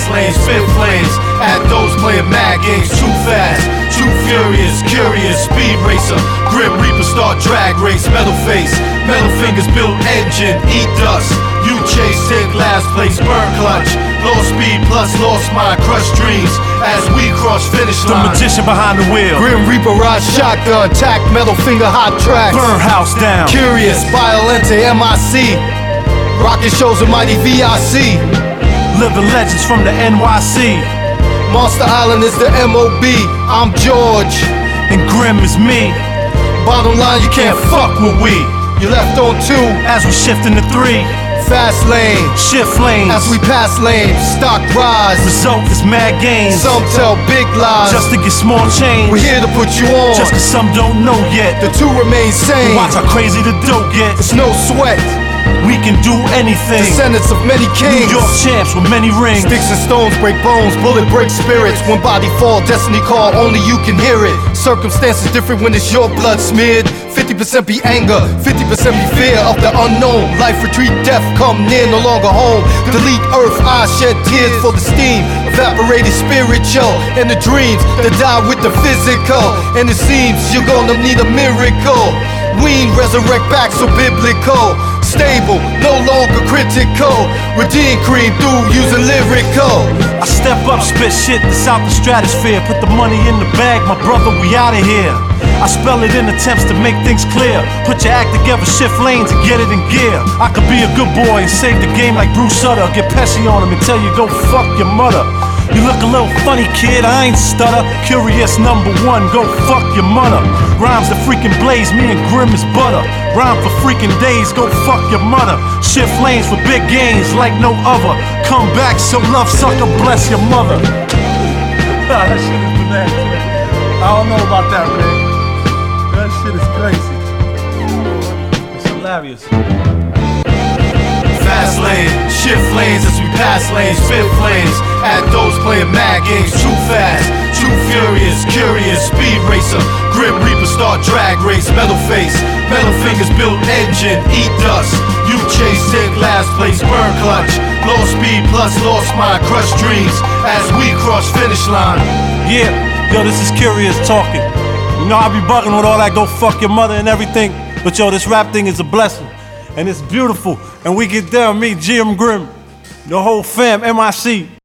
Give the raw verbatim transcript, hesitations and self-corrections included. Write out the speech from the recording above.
fast lanes, spit flames at those playing mad games. Too fast, too furious, curious, speed racer, Grim Reaper, start drag race, metal face, metal fingers, build engine, eat dust. You chase, take last place, burn clutch, lost speed plus lost mind, crush dreams as we cross finish line. The magician behind the wheel, Grim Reaper ride shotgun, tack metal finger, hot tracks, burn house down. Curious, Violente, M I C, rockin' shows with Mighty V I C. Living legends from the N Y C. Monster Island is the M O B. I'm George, and Grim is me. Bottom line, you can't fuck with we. You left on two as we shift into three. Fast lane, shift lanes as we pass lanes. Stock rise, result is mad gains. Some tell big lies just to get small change. We're here to put you on, just cause some don't know yet. The two remain sane. Watch how crazy the dope gets. It's no sweat, we can do anything. Descendants of many kings, New York champs with many rings. Sticks and stones break bones, bullet break spirits. When body fall, destiny call, only you can hear it. Circumstances different when it's your blood smeared. Fifty percent be anger, fifty percent be fear of the unknown. Life retreat, death come near, no longer home. Delete earth, eyes shed tears for the steam. Evaporated spiritual, and the dreams that die with the physical. And it seems you're gonna need a miracle. We ain't resurrect back so biblical. Stable, no longer critical. Redeem cream through using lyrical. I step up, spit shit that's out the stratosphere. Put the money in the bag, my brother, we outta here. I spell it in attempts to make things clear. Put your act together, shift lanes and get it in gear. I could be a good boy and save the game like Bruce Sutter. Get Pesci on him and tell you go fuck your mother. You look a little funny, kid, I ain't stutter. Curious number one, go fuck your mother. Rhymes that freaking blaze, me and Grim is butter. Rhyme for freaking days, go fuck your mother. Shift lanes for big gains like no other. Come back, so love, sucker, bless your mother. That shit is bananas. I don't know about that, man. That shit is crazy. It's hilarious. Fast lane, shift lanes as we pass lanes, spit flames at those playing mad games. Too fast, too furious, curious, speed racer, Grim Reaper, start drag race, metal face, metal fingers, build engine, eat dust. You chase, take last place, burn clutch, lost speed plus lost mind, crush dreams as we cross finish line. Yeah, yo, this is Curious talking. You know I be bugging with all that go fuck your mother and everything, but yo, this rap thing is a blessing. And it's beautiful, and we get down, me, G M Grim, the whole fam, M I C.